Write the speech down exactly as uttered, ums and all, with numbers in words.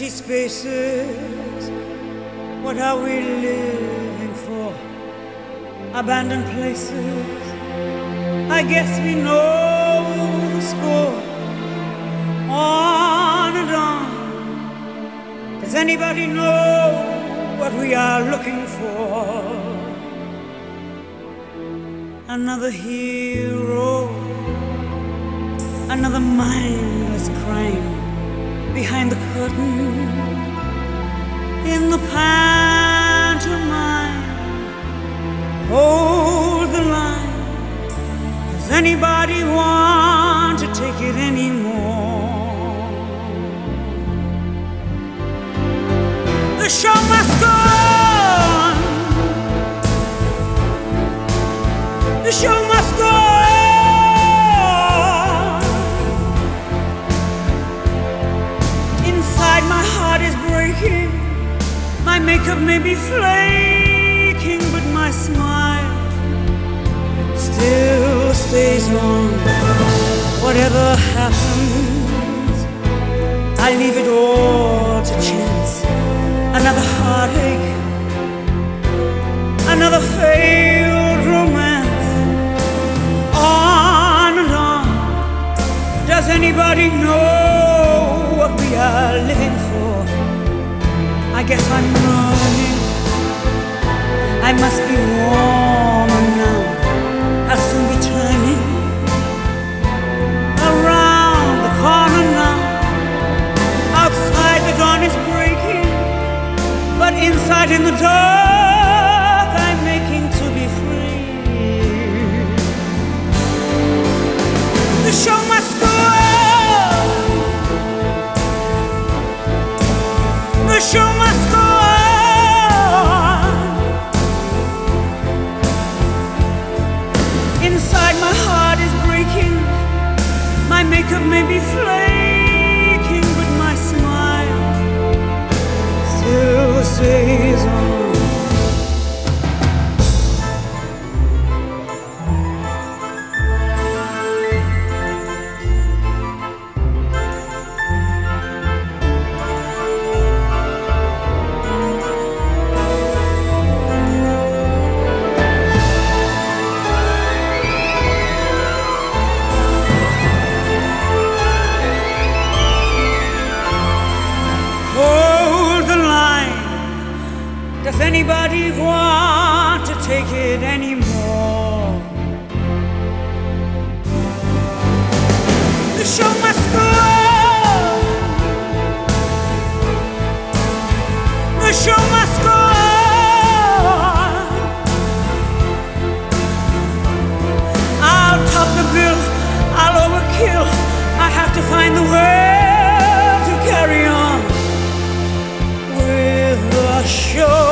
Empty spaces, what are we living for? Abandoned places, I guess we know the score. On and on, does anybody know what we are looking for? Another hero, another mindless crime behind the curtain, in the pantomime. Hold the line. Does anybody want to take it anymore? The show must go on. The show must go on. Inside my heart is breaking. My makeup may be flaking, but my smile still stays on. Whatever happens, I leave it all to chance. Another heartache, another failed romance. On and on. Does anybody know what we are living for? I guess I'm running. I must be warmer now. I'll soon be turning around the corner now. Outside the dawn is breaking, but inside in the dark I'm making to be free. The show must go on. The show must go on. Inside my heart is breaking. My makeup may be flaking, but my smile still stays on. Does anybody want to take it anymore? The show must go on. The show must go on. I'll top the bill, I'll overkill. I have to find the will to carry on with the show.